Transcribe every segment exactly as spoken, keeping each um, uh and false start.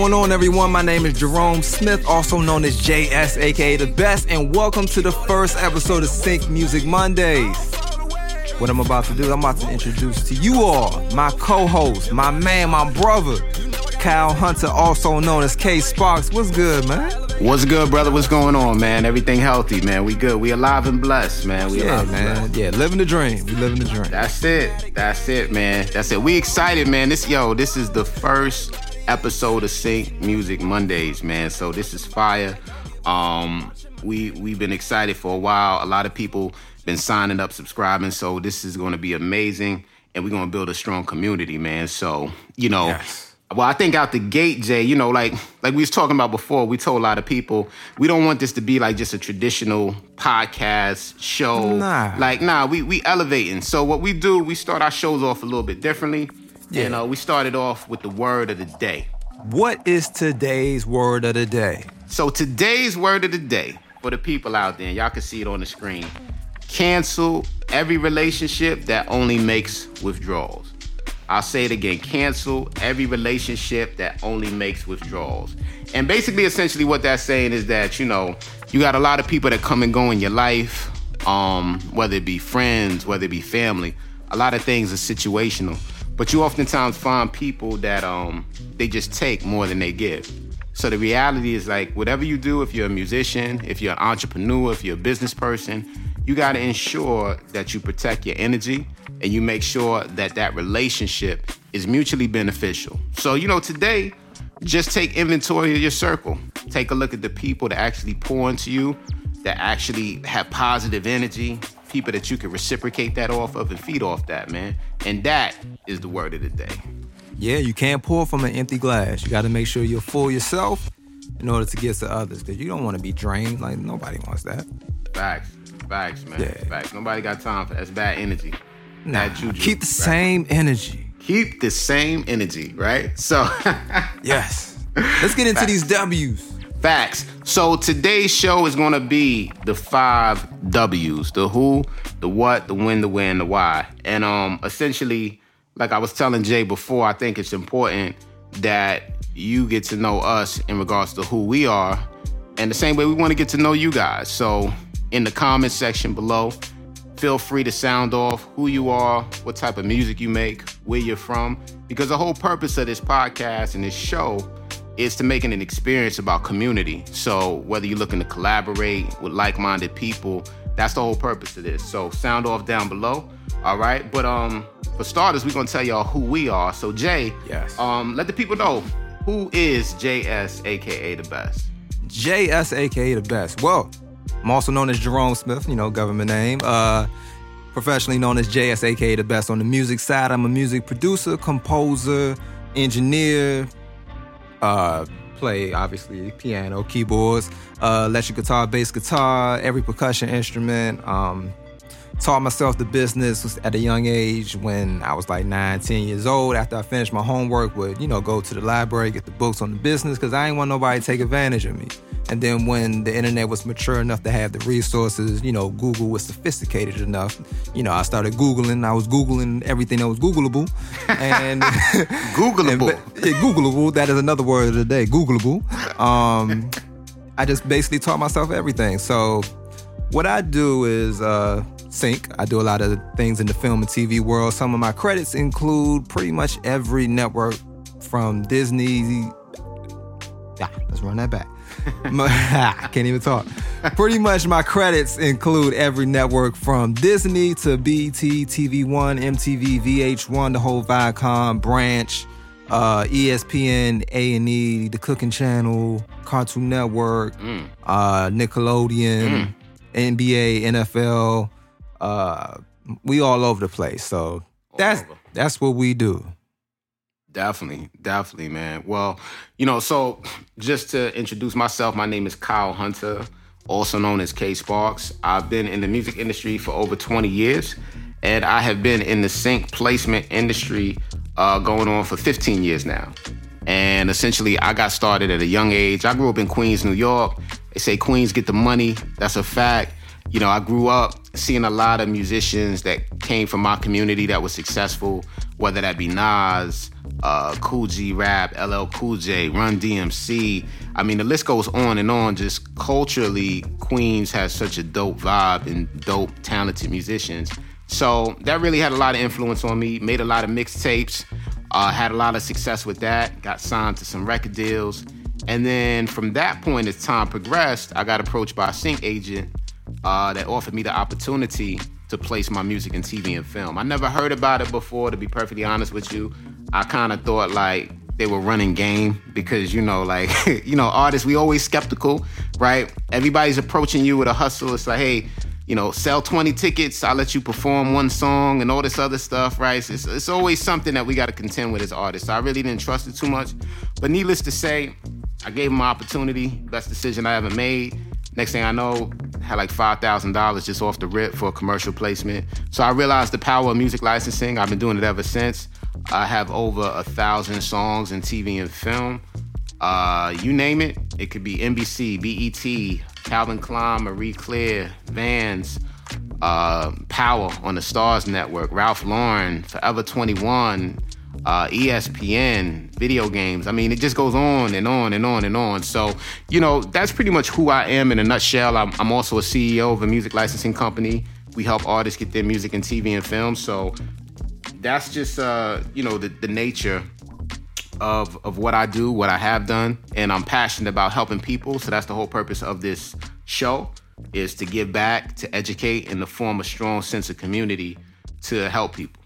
going on, everyone? My name is Jerome Smith, also known as J S, aka The Best, and welcome to the first episode of Sync Music Mondays. What I'm about to do, I'm about to introduce to you all my co-host, my man, my brother, Kyle Hunter, also known as K Sparks. What's good, man? What's good, brother? What's going on, man? Everything healthy, man. We good. We alive and blessed, man. We yeah, alive man. And blessed. Yeah, living the dream. We living the dream. That's it. That's it, man. That's it. We excited, man. This, yo, this is the first episode of Sync Music Mondays, man. So this is fire. Um, we we've been excited for a while. A lot of people been signing up, subscribing. So this is going to be amazing, and we're going to build a strong community, man. So you know. Yes. Well, I think out the gate, Jay, you know, like like we was talking about before, we told a lot of people, we don't want this to be like just a traditional podcast show. Nah. Like, nah, we we elevating. So what we do, we start our shows off a little bit differently. Yeah. And uh, we started off with the word of the day. What is today's word of the day? So today's word of the day, for the people out there, and y'all can see it on the screen, cancel every relationship that only makes withdrawals. I'll say it again, cancel every relationship that only makes withdrawals. And basically, essentially what that's saying is that, you know, you got a lot of people that come and go in your life, um, whether it be friends, whether it be family. A lot of things are situational. But you oftentimes find people that um, they just take more than they give. So the reality is, like, whatever you do, if you're a musician, if you're an entrepreneur, if you're a business person, you got to ensure that you protect your energy and you make sure that that relationship is mutually beneficial. So, you know, today, just take inventory of your circle. Take a look at the people that actually pour into you, that actually have positive energy, people that you can reciprocate that off of and feed off that, man. And that is the word of the day. Yeah, you can't pour from an empty glass. You got to make sure you're full yourself in order to give to others, because you don't want to be drained. Like, nobody wants that. Facts. Facts, man. Yeah. Facts. Nobody got time for that. That's bad energy. Nah, Bad juju. keep the Right. same energy. Keep the same energy, right? So, Yes. Let's get into Facts. these W's. Facts. So today's show is going to be the five W's: the who, the what, the when, the where, and the why. And um, essentially, like I was telling Jay before, I think it's important that you get to know us in regards to who we are, and the same way we want to get to know you guys. So in the comment section below, feel free to sound off who you are, what type of music you make, where you're from, because the whole purpose of this podcast and this show is to make it an experience about community. So whether you're looking to collaborate with like-minded people, that's the whole purpose of this. So sound off down below, all right? But um, for starters, we're gonna tell y'all who we are. So Jay, Yes. um, let the people know, who is J S, aka The Best? J S, a k a. The Best. Well, I'm also known as Jerome Smith, you know, government name. Uh, professionally known as J S, a k a. The Best. On the music side, I'm a music producer, composer, engineer, uh, play, obviously, piano, keyboards, uh, electric guitar, bass guitar, every percussion instrument. Um, taught myself the business at a young age when I was like nine, ten years old. After I finished my homework, would, you know, go to the library, get the books on the business, because I ain't want nobody to take advantage of me. And then when the internet was mature enough to have the resources, you know, Google was sophisticated enough, you know, I started Googling. I was Googling everything that was Googleable. And Googleable. And, yeah, Googleable, that is another word of the day, Googleable. Um, I just basically taught myself everything. So what I do is uh, sync. I do a lot of things in the film and T V world. Some of my credits include pretty much every network from Disney. Yeah, let's run that back. I can't even talk. Pretty much my credits include every network from Disney to B E T, T V One, M T V, V H one, the whole Viacom, Branch, uh, E S P N, A and E, the Cooking Channel, Cartoon Network, mm. uh, Nickelodeon, mm. N B A, N F L. Uh, we all over the place. So that's that's what we do. Definitely, definitely, man. Well, you know, so just to introduce myself, my name is Kyle Hunter, also known as K Sparks. I've been in the music industry for over twenty years, and I have been in the sync placement industry uh, going on for fifteen years now. And essentially, I got started at a young age. I grew up in Queens, New York. They say Queens get the money. That's a fact. You know, I grew up seeing a lot of musicians that came from my community that were successful, whether that be Nas, uh, Cool G Rap, L L Cool J, Run D M C. I mean, the list goes on and on. Just culturally, Queens has such a dope vibe and dope, talented musicians. So that really had a lot of influence on me. Made a lot of mixtapes, uh, had a lot of success with that. Got signed to some record deals. And then from that point, as time progressed, I got approached by a sync agent uh, that offered me the opportunity to place my music in T V and film. I never heard about it before, to be perfectly honest with you. I kind of thought like they were running game because, you know, like, you know, artists, we always skeptical, right? Everybody's approaching you with a hustle. It's like, hey, you know, sell twenty tickets, I'll let you perform one song and all this other stuff, right? It's, it's always something that we got to contend with as artists. So I really didn't trust it too much. But needless to say, I gave him my opportunity, best decision I ever made. Next thing I know, I had like five thousand dollars just off the rip for a commercial placement. So I realized the power of music licensing. I've been doing it ever since. I have over a thousand songs in T V and film. Uh, you name it. It could be N B C, B E T, Calvin Klein, Marie Claire, Vans, uh, Power on the Stars Network, Ralph Lauren, Forever twenty-one, uh, E S P N, video games. I mean, it just goes on and on and on and on. So, you know, that's pretty much who I am in a nutshell. I'm, I'm also a C E O of a music licensing company. We help artists get their music in T V and film. So that's just, uh, you know, the, the nature of of what I do, what I have done. And I'm passionate about helping people. So that's the whole purpose of this show, is to give back, to educate, and to form a strong sense of community to help people.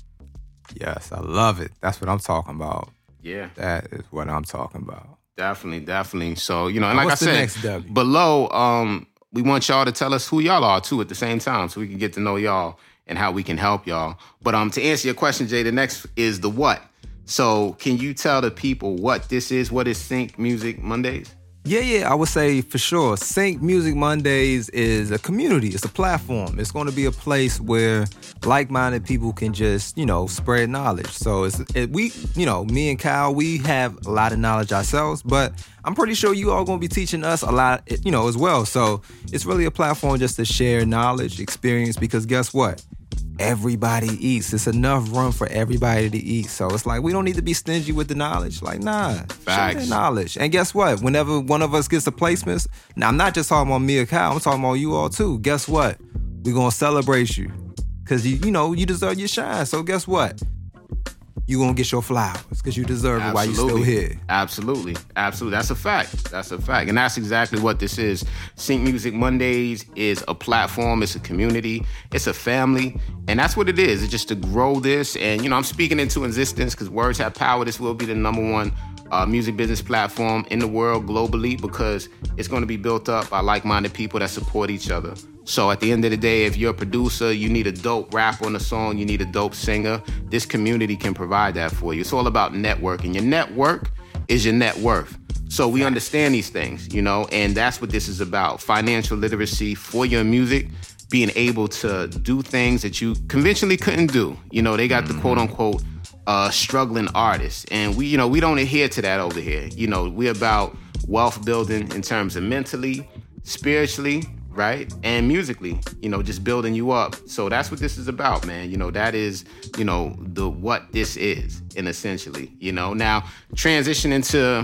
Yes, I love it. That's what I'm talking about. Yeah. That is what I'm talking about. Definitely, definitely. So, you know, and like What's I the said, next W? below, um, we want y'all to tell us who y'all are, too, at the same time, so we can get to know y'all and how we can help y'all. But um, to answer your question, Jay, the next is the what. So can you tell the people what this is? What is Sync Music Mondays? Yeah, yeah, I would say for sure. Sync Music Mondays is a community. It's a platform. It's going to be a place where like-minded people can just, you know, spread knowledge. So it's it, we, you know, me and Kyle, we have a lot of knowledge ourselves, but I'm pretty sure you all going to be teaching us a lot, you know, as well. So it's really a platform just to share knowledge, experience, because guess what? Everybody eats. It's enough room for everybody to eat. So it's like, we don't need to be stingy with the knowledge. Like, nah, share the knowledge. And guess what? Whenever one of us gets the placements, now I'm not just talking about me or Kyle, I'm talking about you all too. Guess what? We're going to celebrate you. Because, you, you know, you deserve your shine. So guess what? You're going to get your flowers because you deserve it while you're still here. Absolutely. Absolutely. That's a fact. That's a fact. And that's exactly what this is. Sync Music Mondays is a platform. It's a community. It's a family. And that's what it is. It's just to grow this. And, you know, I'm speaking into existence because words have power. This will be the number one uh, music business platform in the world globally because it's going to be built up by like-minded people that support each other. So at the end of the day, if you're a producer, you need a dope rapper on the song, you need a dope singer, this community can provide that for you. It's all about networking. Your network is your net worth. So we understand these things, you know, and that's what this is about. Financial literacy for your music, being able to do things that you conventionally couldn't do. You know, they got the quote unquote uh, struggling artists. And we, you know, we don't adhere to that over here. You know, we're about wealth building in terms of mentally, spiritually, right? And musically, you know, just building you up. So that's what this is about, man. You know, that is, you know, the what this is, in essentially, you know. Now, transition into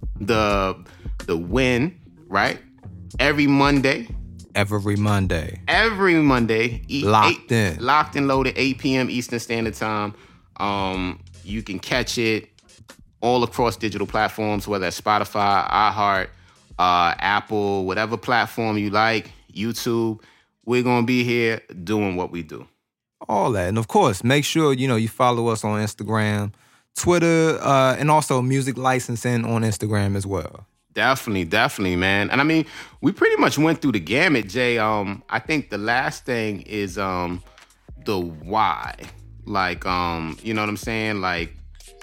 the the win, right? Every Monday. Every Monday. Every Monday. E- locked eight, in. Locked and loaded, eight p.m. Eastern Standard Time. Um, you can catch it all across digital platforms, whether it's Spotify, iHeart, Uh, Apple, whatever platform you like, YouTube. We're going to be here doing what we do. All that. And of course, make sure, you know, you follow us on Instagram, Twitter, uh, and also Music Licensing on Instagram as well. Definitely, definitely, man. And I mean, we pretty much went through the gamut, Jay. Um, I think the last thing is um, the why. Like, um, you know what I'm saying? Like,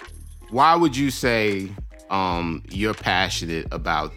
why would you say um, you're passionate about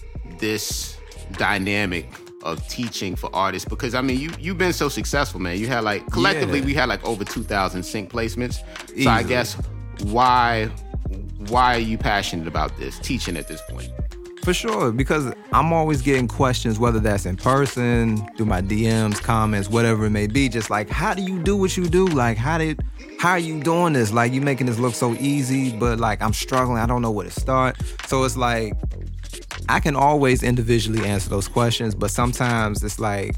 this dynamic of teaching for artists? Because I mean, you you've been so successful, man. You had like collectively yeah. we had like over two thousand sync placements. Easily. So I guess why why are you passionate about this teaching at this point? For sure, because I'm always getting questions, whether that's in person, through my D Ms, comments, whatever it may be, just like, how do you do what you do? Like, how did, how are you doing this? Like, you making this look so easy, but like, I'm struggling. I don't know where to start. So it's like, I can always individually answer those questions, but sometimes it's like,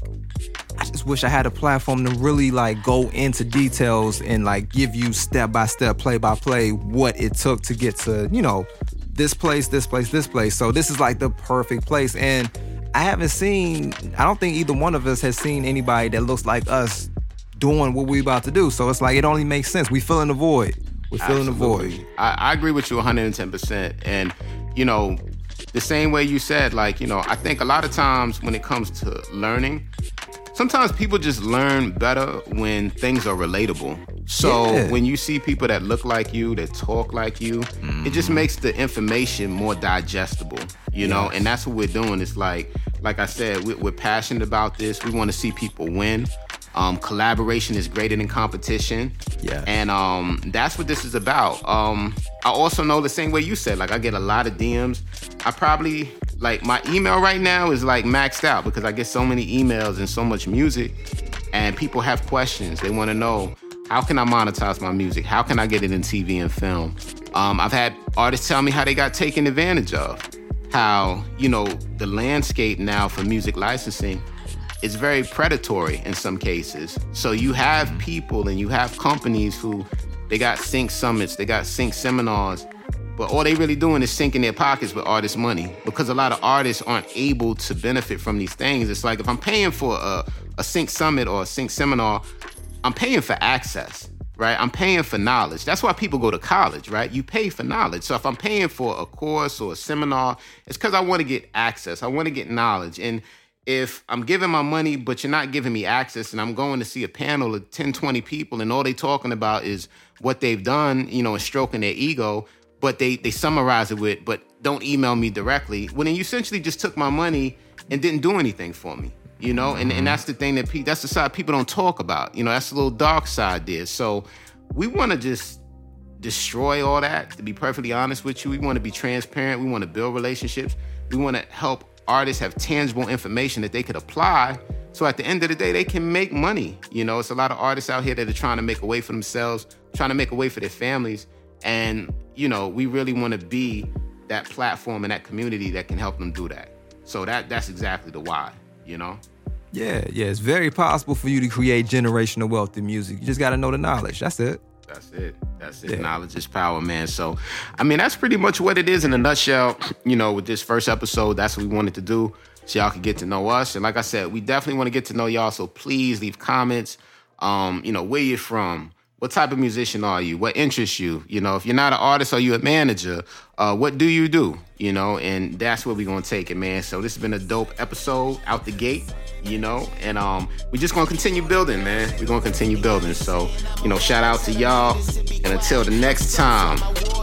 I just wish I had a platform to really like go into details and like give you step by step, play by play, what it took to get to, you know, this place, this place, this place. So this is like the perfect place. And I haven't seen, I don't think either one of us has seen anybody that looks like us doing what we about to do. So it's like, it only makes sense. We filling the void. We're filling Absolutely. the void. I, I agree with you one hundred ten percent. And, you know, the same way you said, like, you know, I think a lot of times when it comes to learning, sometimes people just learn better when things are relatable. So Yeah. when you see people that look like you, that talk like you, mm-hmm. it just makes the information more digestible, you know? Yes. And that's what we're doing. It's like, like I said, we're, we're passionate about this. We want to see people win. Um, collaboration is greater than competition. Yeah. And um, that's what this is about. Um, I also know the same way you said, like I get a lot of D Ms. I probably, like my email right now is like maxed out because I get so many emails and so much music, and people have questions. They want to know, how can I monetize my music? How can I get it in T V and film? Um, I've had artists tell me how they got taken advantage of. How, you know, the landscape now for music licensing is very predatory in some cases. So you have people and you have companies who, they got sync summits, they got sync seminars, but all they really doing is sinking their pockets with artist money, because a lot of artists aren't able to benefit from these things. It's like, if I'm paying for a, a sync summit or a sync seminar, I'm paying for access, right? I'm paying for knowledge. That's why people go to college, right? You pay for knowledge. So if I'm paying for a course or a seminar, it's because I want to get access. I want to get knowledge. And if I'm giving my money, but you're not giving me access, and I'm going to see a panel of ten, twenty people, and all they talking about is what they've done, you know, and stroking their ego, but they, they summarize it with, but don't email me directly. Well, then you essentially just took my money and didn't do anything for me. You know, and, and that's the thing that pe- that's the side people don't talk about. You know, that's the little dark side there. So we want to just destroy all that, to be perfectly honest with you. We want to be transparent. We want to build relationships. We want to help artists have tangible information that they could apply. So at the end of the day, they can make money. You know, it's a lot of artists out here that are trying to make a way for themselves, trying to make a way for their families. And, you know, we really want to be that platform and that community that can help them do that. So that that's exactly the why, you know? Yeah, yeah. It's very possible for you to create generational wealth in music. You just got to know the knowledge. That's it. That's it. That's it. Yeah. Knowledge is power, man. So, I mean, that's pretty much what it is in a nutshell. You know, with this first episode, that's what we wanted to do, so y'all can get to know us. And like I said, we definitely want to get to know y'all. So please leave comments. Um, you know, where you're from. What type of musician are you? What interests you? You know, if you're not an artist, are you a manager? Uh, what do you do? You know, and that's where we're going to take it, man. So this has been a dope episode out the gate, you know, and um, we're just going to continue building, man. We're going to continue building. So, you know, shout out to y'all. And until the next time,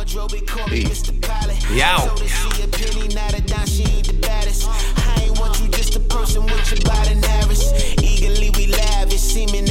peace. Yow. Eagerly we lavish, seeming